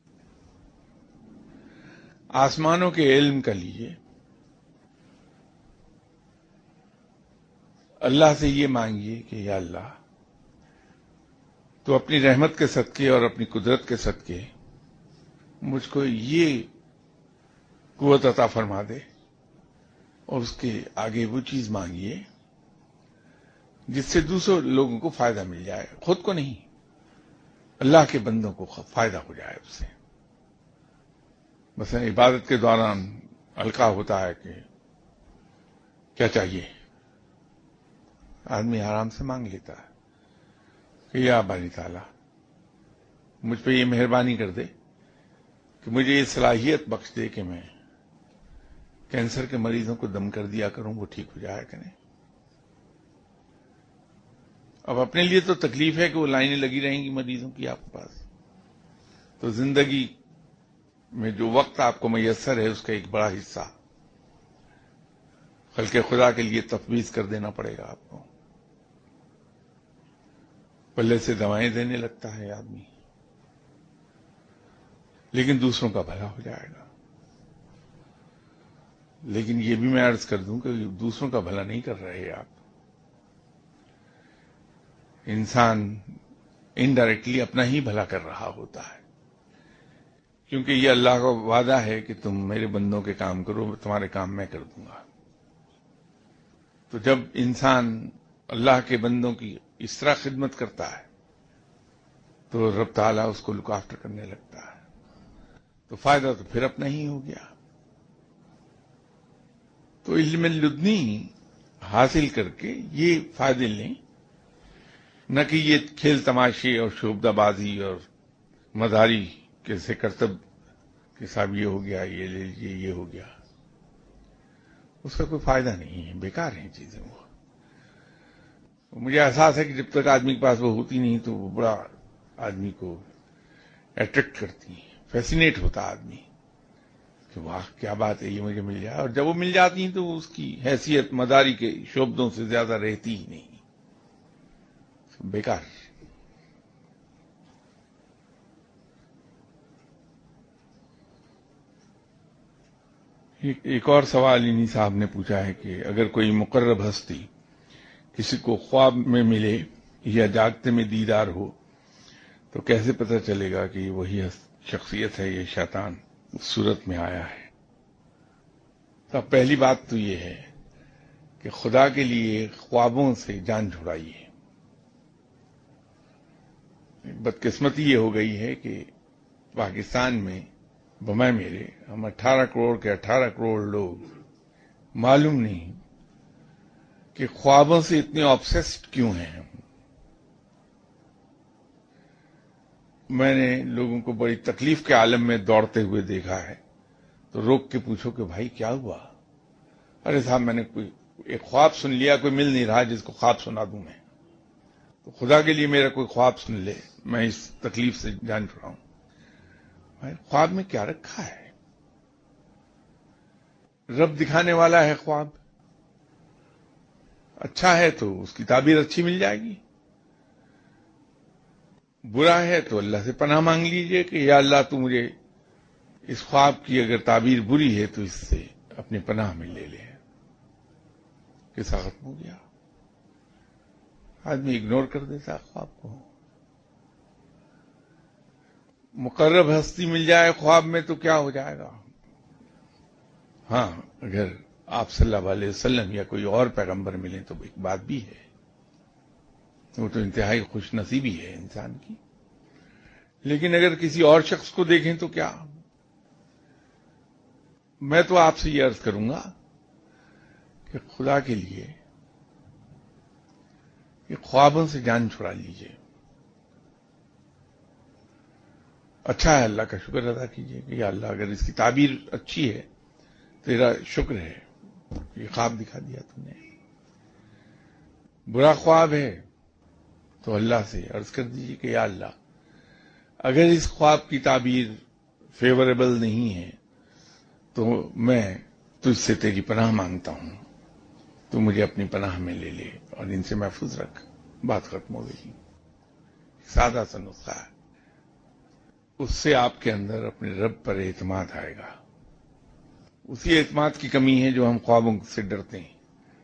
آسمانوں کے علم کا لیجیے، اللہ سے یہ مانگیے کہ یا اللہ تو اپنی رحمت کے صدقے اور اپنی قدرت کے صدقے مجھ کو یہ قوت عطا فرما دے، اور اس کے آگے وہ چیز مانگیے جس سے دوسرے لوگوں کو فائدہ مل جائے، خود کو نہیں، اللہ کے بندوں کو فائدہ ہو جائے اس سے۔ مثلا عبادت کے دوران القا ہوتا ہے کہ کیا چاہیے، آدمی آرام سے مانگ لیتا ہے کہ یا باری تعالیٰ مجھ پہ یہ مہربانی کر دے کہ مجھے یہ صلاحیت بخش دے کہ میں کینسر کے مریضوں کو دم کر دیا کروں، وہ ٹھیک ہو جایا کریں۔ اب اپنے لیے تو تکلیف ہے کہ وہ لائنیں لگی رہیں گی مریضوں کی آپ کے پاس، تو زندگی میں جو وقت آپ کو میسر ہے اس کا ایک بڑا حصہ خلق خدا کے لیے تفویض کر دینا پڑے گا آپ کو۔ پلے سے دوائیں دینے لگتا ہے آدمی، لیکن دوسروں کا بھلا ہو جائے گا۔ لیکن یہ بھی میں عرض کر دوں کہ دوسروں کا بھلا نہیں کر رہے آپ، انسان انڈائریکٹلی اپنا ہی بھلا کر رہا ہوتا ہے، کیونکہ یہ اللہ کا وعدہ ہے کہ تم میرے بندوں کے کام کرو، تمہارے کام میں کر دوں گا۔ تو جب انسان اللہ کے بندوں کی اس طرح خدمت کرتا ہے تو رب تعالیٰ اس کو لک آفٹر کرنے لگتا ہے، تو فائدہ تو پھر اپنا ہی ہو گیا۔ تو علم لدنی حاصل کر کے یہ فائدے لیں، نہ کہ یہ کھیل تماشے اور شوبدہ بازی اور مداری کیسے کرتب کہ صاحب یہ ہو گیا، یہ لے لیجیے، یہ ہو گیا، اس کا کوئی فائدہ نہیں ہے، بیکار ہیں چیزیں وہ۔ مجھے احساس ہے کہ جب تک آدمی کے پاس وہ ہوتی نہیں تو وہ بڑا آدمی کو اٹریکٹ کرتی ہیں، فیسینیٹ ہوتا آدمی کہ واہ کیا بات ہے، یہ مجھے مل جائے، اور جب وہ مل جاتی ہیں تو اس کی حیثیت مداری کے شعبدوں سے زیادہ رہتی ہی نہیں، بیکار۔ ایک اور سوال انہی صاحب نے پوچھا ہے کہ اگر کوئی مقرب ہستی کسی کو خواب میں ملے یا جاگتے میں دیدار ہو تو کیسے پتہ چلے گا کہ وہی شخصیت ہے، یہ شیطان اس صورت میں آیا ہے؟ تو پہلی بات تو یہ ہے کہ خدا کے لیے خوابوں سے جان چھڑائیے۔ بدقسمتی یہ ہو گئی ہے کہ پاکستان میں بمائے میرے ہم اٹھارہ کروڑ کے اٹھارہ کروڑ لوگ معلوم نہیں کہ خوابوں سے اتنے آبسیسڈ کیوں ہیں۔ میں نے لوگوں کو بڑی تکلیف کے عالم میں دوڑتے ہوئے دیکھا ہے، تو روک کے پوچھو کہ بھائی کیا ہوا؟ ارے صاحب میں نے کوئی ایک خواب سن لیا، کوئی مل نہیں رہا جس کو خواب سنا دوں میں، تو خدا کے لیے میرا کوئی خواب سن لے، میں اس تکلیف سے جان چھڑاؤں۔ بھائی خواب میں کیا رکھا ہے؟ رب دکھانے والا ہے خواب، اچھا ہے تو اس کی تعبیر اچھی مل جائے گی، برا ہے تو اللہ سے پناہ مانگ لیجئے کہ یا اللہ تو مجھے اس خواب کی اگر تعبیر بری ہے تو اس سے اپنی پناہ میں لے لے۔ قصہ ختم ہو گیا، آدمی اگنور کر دیتا خواب کو۔ مقرب ہستی مل جائے خواب میں تو کیا ہو جائے گا؟ ہاں اگر آپ صلی اللہ علیہ وسلم یا کوئی اور پیغمبر ملیں تو ایک بات بھی ہے، وہ تو انتہائی خوش نصیبی ہے انسان کی، لیکن اگر کسی اور شخص کو دیکھیں تو کیا؟ میں تو آپ سے یہ عرض کروں گا کہ خدا کے لیے یہ خوابوں سے جان چھڑا لیجئے، اچھا ہے اللہ کا شکر ادا کیجئے کہ یا اللہ اگر اس کی تعبیر اچھی ہے تیرا شکر ہے، یہ خواب دکھا دیا تم نے۔ برا خواب ہے تو اللہ سے عرض کر دیجئے کہ یا اللہ اگر اس خواب کی تعبیر فیوریبل نہیں ہے تو میں تجھ سے تیری پناہ مانگتا ہوں، تو مجھے اپنی پناہ میں لے لے اور ان سے محفوظ رکھ۔ بات ختم ہو گئی، سادہ سا نسخہ ہے، اس سے آپ کے اندر اپنے رب پر اعتماد آئے گا۔ اسی اعتماد کی کمی ہے جو ہم خوابوں سے ڈرتے ہیں۔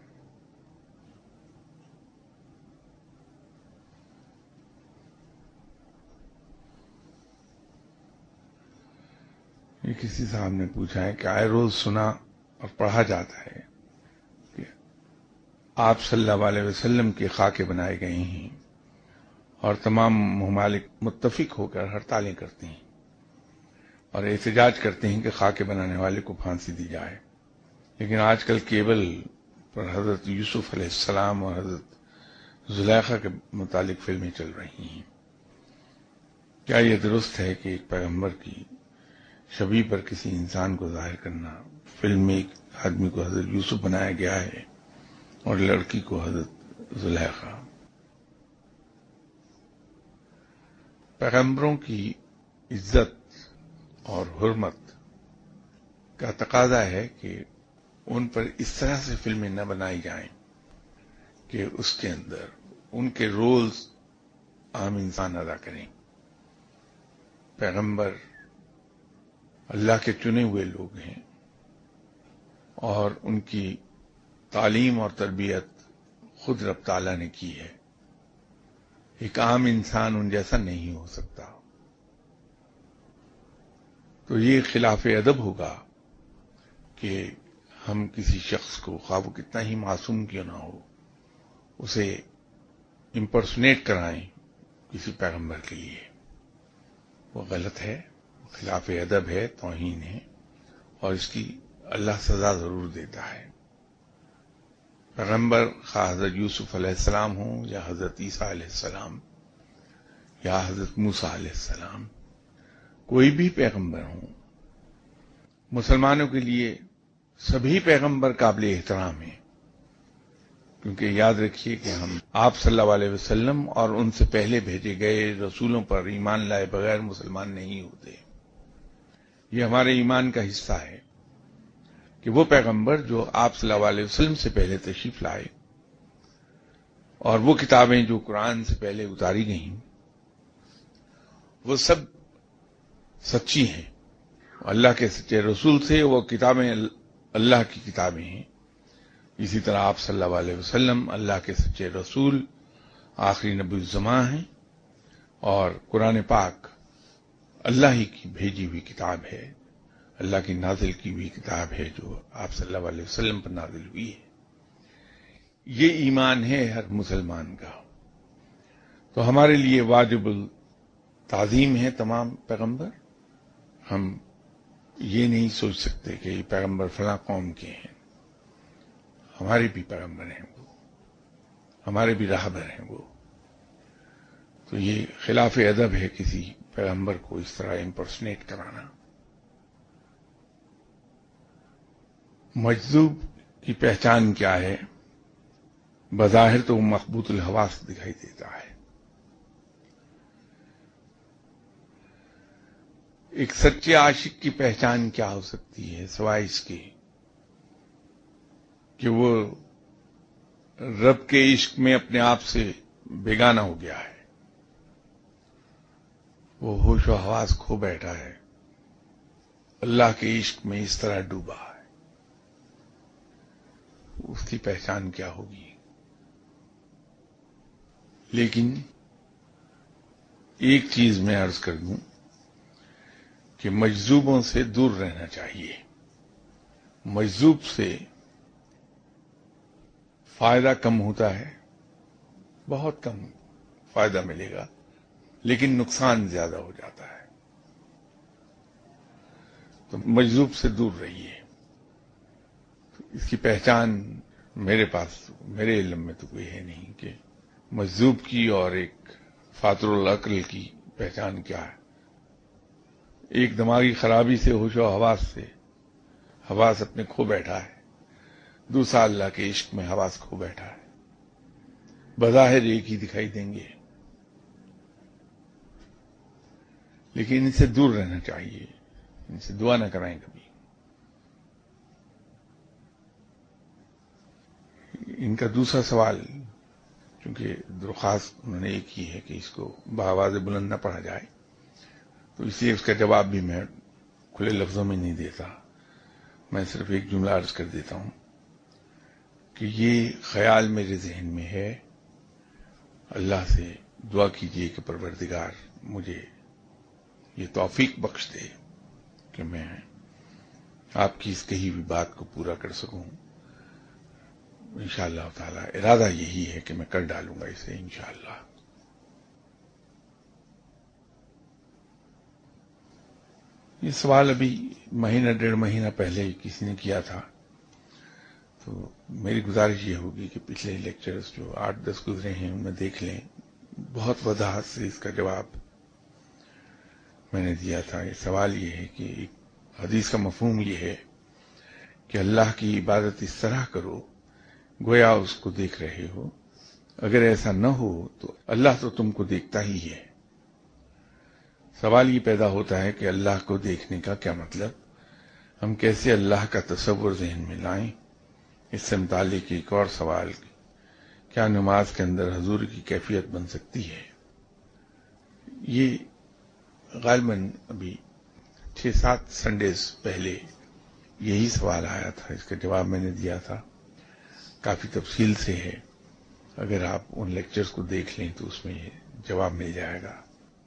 یہ کسی صاحب نے پوچھا ہے کہ آئے روز سنا اور پڑھا جاتا ہے کہ آپ صلی اللہ علیہ وسلم کے خاکے بنائے گئے ہیں اور تمام ممالک متفق ہو کر ہڑتالیں کرتے ہیں اور احتجاج کرتے ہیں کہ خاکے بنانے والے کو پھانسی دی جائے، لیکن آج کل کیبل پر حضرت یوسف علیہ السلام اور حضرت زلیخا کے متعلق فلمیں چل رہی ہیں۔ کیا یہ درست ہے کہ ایک پیغمبر کی شبیہ پر کسی انسان کو ظاہر کرنا؟ فلم میں ایک آدمی کو حضرت یوسف بنایا گیا ہے اور لڑکی کو حضرت زلیخا۔ پیغمبروں کی عزت اور حرمت کا تقاضا ہے کہ ان پر اس طرح سے فلمیں نہ بنائی جائیں کہ اس کے اندر ان کے رولز عام انسان ادا کریں۔ پیغمبر اللہ کے چنے ہوئے لوگ ہیں اور ان کی تعلیم اور تربیت خود رب تعالیٰ نے کی ہے، ایک عام انسان ان جیسا نہیں ہو سکتا۔ تو یہ خلاف ادب ہوگا کہ ہم کسی شخص کو، خواہ وہ کتنا ہی معصوم کیوں نہ ہو، اسے امپرسنیٹ کرائیں کسی پیغمبر کے لیے۔ وہ غلط ہے، خلاف ادب ہے، توہین ہے، اور اس کی اللہ سزا ضرور دیتا ہے۔ پیغمبر خواہ حضرت یوسف علیہ السلام ہوں یا حضرت عیسیٰ علیہ السلام یا حضرت موسیٰ علیہ السلام، کوئی بھی پیغمبر ہوں، مسلمانوں کے لیے سبھی پیغمبر قابل احترام ہیں، کیونکہ یاد رکھیے کہ ہم آپ صلی اللہ علیہ وسلم اور ان سے پہلے بھیجے گئے رسولوں پر ایمان لائے بغیر مسلمان نہیں ہوتے۔ یہ ہمارے ایمان کا حصہ ہے کہ وہ پیغمبر جو آپ صلی اللہ علیہ وسلم سے پہلے تشریف لائے اور وہ کتابیں جو قرآن سے پہلے اتاری گئیں وہ سب سچی ہیں، اللہ کے سچے رسول تھے، وہ کتابیں اللہ کی کتابیں ہیں۔ اسی طرح آپ صلی اللہ علیہ وسلم اللہ کے سچے رسول، آخری نبی الزماں ہیں، اور قرآن پاک اللہ ہی کی بھیجی ہوئی کتاب ہے، اللہ کی نازل کی ہوئی کتاب ہے جو آپ صلی اللہ علیہ وسلم پر نازل ہوئی ہے۔ یہ ایمان ہے ہر مسلمان کا۔ تو ہمارے لیے واجب التعظیم ہے تمام پیغمبر۔ ہم یہ نہیں سوچ سکتے کہ یہ پیغمبر فلاں قوم کے ہیں، ہمارے بھی پیغمبر ہیں وہ، ہمارے بھی راہبر ہیں وہ۔ تو یہ خلاف ادب ہے کسی پیغمبر کو اس طرح امپرسنیٹ کرانا۔ مجذوب کی پہچان کیا ہے؟ بظاہر تو وہ مخبوط الحواس دکھائی دیتا ہے۔ ایک سچے عاشق کی پہچان کیا ہو سکتی ہے سوائے اس کے کہ وہ رب کے عشق میں اپنے آپ سے بیگانہ ہو گیا ہے، وہ ہوش و حواس کھو بیٹھا ہے، اللہ کے عشق میں اس طرح ڈوبا ہے۔ اس کی پہچان کیا ہوگی؟ لیکن ایک چیز میں عرض کر دوں کہ مجذوبوں سے دور رہنا چاہیے۔ مجذوب سے فائدہ کم ہوتا ہے، بہت کم فائدہ ملے گا، لیکن نقصان زیادہ ہو جاتا ہے۔ تو مجذوب سے دور رہیے۔ اس کی پہچان میرے پاس، میرے علم میں تو کوئی ہے نہیں کہ مجذوب کی اور ایک فاتر العقل کی پہچان کیا ہے۔ ایک دماغی خرابی سے، ہوش و حواس سے حواس اپنے کھو بیٹھا ہے، دوسرا اللہ کے عشق میں حواس کھو بیٹھا ہے۔ بظاہر ایک ہی دکھائی دیں گے، لیکن ان سے دور رہنا چاہیے، ان سے دعا نہ کرائیں کبھی۔ ان کا دوسرا سوال، چونکہ درخواست انہوں نے ایک ہی ہے کہ اس کو بآواز بلند نہ پڑھا جائے، تو اس لیے اس کا جواب بھی میں کھلے لفظوں میں نہیں دیتا، میں صرف ایک جملہ عرض کر دیتا ہوں کہ یہ خیال میرے ذہن میں ہے۔ اللہ سے دعا کیجیے کہ پروردگار مجھے یہ توفیق بخش دے کہ میں آپ کی اس کہی ہوئی بات کو پورا کر سکوں۔ انشاءاللہ تعالی ارادہ یہی ہے کہ میں کر ڈالوں گا اسے انشاءاللہ۔ یہ سوال ابھی مہینہ ڈیڑھ مہینہ پہلے کسی نے کیا تھا، تو میری گزارش یہ ہوگی کہ پچھلے لیکچرز جو آٹھ دس گزرے ہیں ان میں دیکھ لیں، بہت وضاحت سے اس کا جواب میں نے دیا تھا۔ یہ سوال یہ ہے کہ حدیث کا مفہوم یہ ہے کہ اللہ کی عبادت اس طرح کرو گویا اس کو دیکھ رہے ہو، اگر ایسا نہ ہو تو اللہ تو تم کو دیکھتا ہی ہے۔ سوال یہ پیدا ہوتا ہے کہ اللہ کو دیکھنے کا کیا مطلب، ہم کیسے اللہ کا تصور ذہن میں لائیں؟ اس سے متعلق ایک اور سوال، کیا نماز کے اندر حضور کی کیفیت بن سکتی ہے؟ یہ غالباً ابھی چھ سات سنڈیز پہلے یہی سوال آیا تھا، اس کا جواب میں نے دیا تھا، کافی تفصیل سے ہے، اگر آپ ان لیکچرز کو دیکھ لیں تو اس میں یہ جواب مل جائے گا۔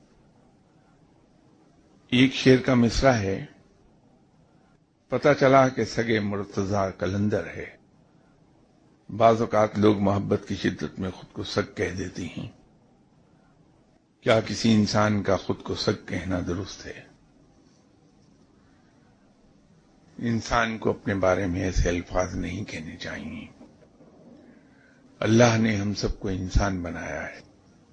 ایک شعر کا مصرع ہے، پتہ چلا کہ سگے مرتضیٰ کلندر ہے، بعض اوقات لوگ محبت کی شدت میں خود کو سگ کہہ دیتی ہیں، کیا کسی انسان کا خود کو سگ کہنا درست ہے؟ انسان کو اپنے بارے میں ایسے الفاظ نہیں کہنے چاہیے۔ اللہ نے ہم سب کو انسان بنایا ہے،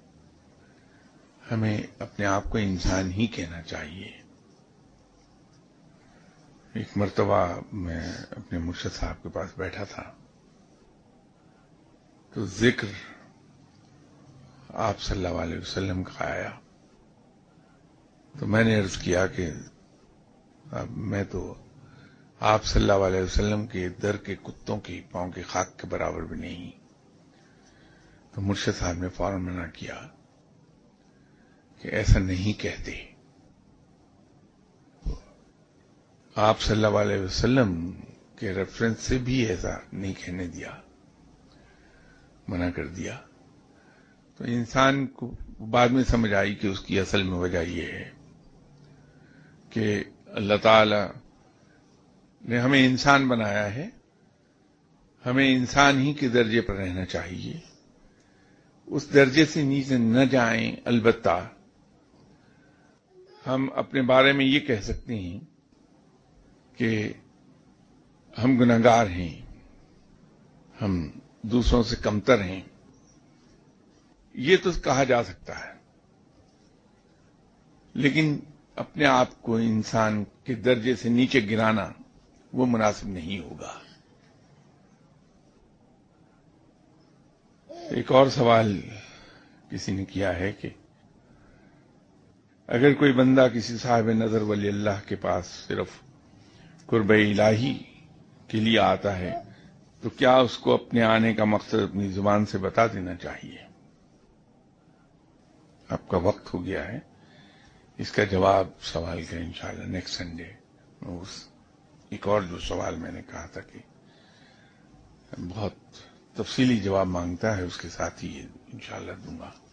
ہمیں اپنے آپ کو انسان ہی کہنا چاہیے۔ ایک مرتبہ میں اپنے مرشد صاحب کے پاس بیٹھا تھا تو ذکر آپ صلی اللہ علیہ وسلم کا آیا، تو میں نے عرض کیا کہ اب میں تو آپ صلی اللہ علیہ وسلم کے در کے کتوں کی پاؤں کے خاک کے برابر بھی نہیں. تو مرشد صاحب نے فوراً منع کیا کہ ایسا نہیں کہتے. آپ صلی اللہ علیہ وسلم کے ریفرنس سے بھی ایسا نہیں کہنے دیا، منع کر دیا. تو انسان کو بعد میں سمجھ آئی کہ اس کی اصل میں وجہ یہ ہے کہ اللہ تعالی نے ہمیں انسان بنایا ہے، ہمیں انسان ہی کے درجے پر رہنا چاہیے، اس درجے سے نیچے نہ جائیں. البتہ ہم اپنے بارے میں یہ کہہ سکتے ہیں کہ ہم گنہگار ہیں، ہم دوسروں سے کمتر ہیں، یہ تو کہا جا سکتا ہے، لیکن اپنے آپ کو انسان کے درجے سے نیچے گرانا وہ مناسب نہیں ہوگا. ایک اور سوال کسی نے کیا ہے کہ اگر کوئی بندہ کسی صاحب نظر ولی اللہ کے پاس صرف قرب الہی کے لیے آتا ہے تو کیا اس کو اپنے آنے کا مقصد اپنی زبان سے بتا دینا چاہیے؟ آپ کا وقت ہو گیا ہے، اس کا جواب سوال کا انشاءاللہ نیکسٹ سنڈے اس ایک اور جو سوال میں نے کہا تھا کہ بہت تفصیلی جواب مانگتا ہے اس کے ساتھ ہی انشاءاللہ دوں گا.